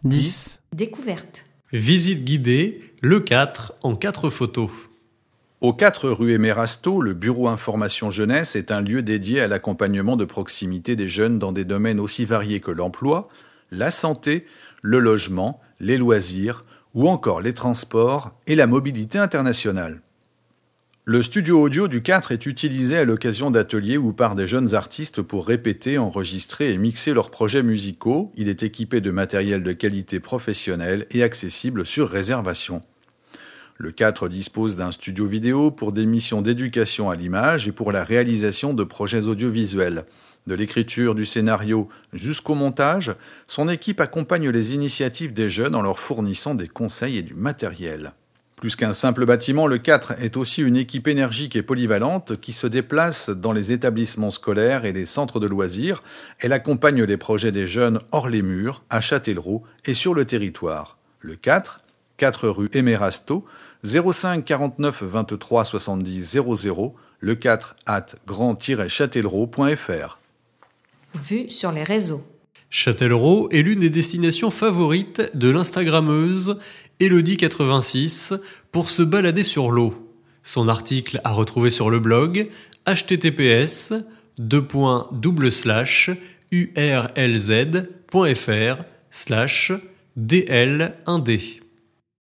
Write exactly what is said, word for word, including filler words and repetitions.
dix. Découverte. Visite guidée, le quatre, en quatre photos. Au quatre rue Émerasto, le Bureau Information Jeunesse est un lieu dédié à l'accompagnement de proximité des jeunes dans des domaines aussi variés que l'emploi, la santé, le logement, les loisirs ou encore les transports et la mobilité internationale. Le studio audio du quatre est utilisé à l'occasion d'ateliers ou par des jeunes artistes pour répéter, enregistrer et mixer leurs projets musicaux. Il est équipé de matériel de qualité professionnelle et accessible sur réservation. Le quatre dispose d'un studio vidéo pour des missions d'éducation à l'image et pour la réalisation de projets audiovisuels. De l'écriture du scénario jusqu'au montage, son équipe accompagne les initiatives des jeunes en leur fournissant des conseils et du matériel. Plus qu'un simple bâtiment, le quatre est aussi une équipe énergique et polyvalente qui se déplace dans les établissements scolaires et les centres de loisirs. Elle accompagne les projets des jeunes hors les murs, à Châtellerault et sur le territoire. Le quatre, quatre rue Émerasto, zéro cinq quarante-neuf vingt-trois soixante-dix zéro zéro, le quatre arobase grand tiret châtellerault point f r. Vue sur les réseaux. Châtellerault est l'une des destinations favorites de l'Instagrammeuse Elodie quatre-vingt-six pour se balader sur l'eau. Son article à retrouver sur le blog h t t p s deux points double slash u r l z point f r slash d l un d.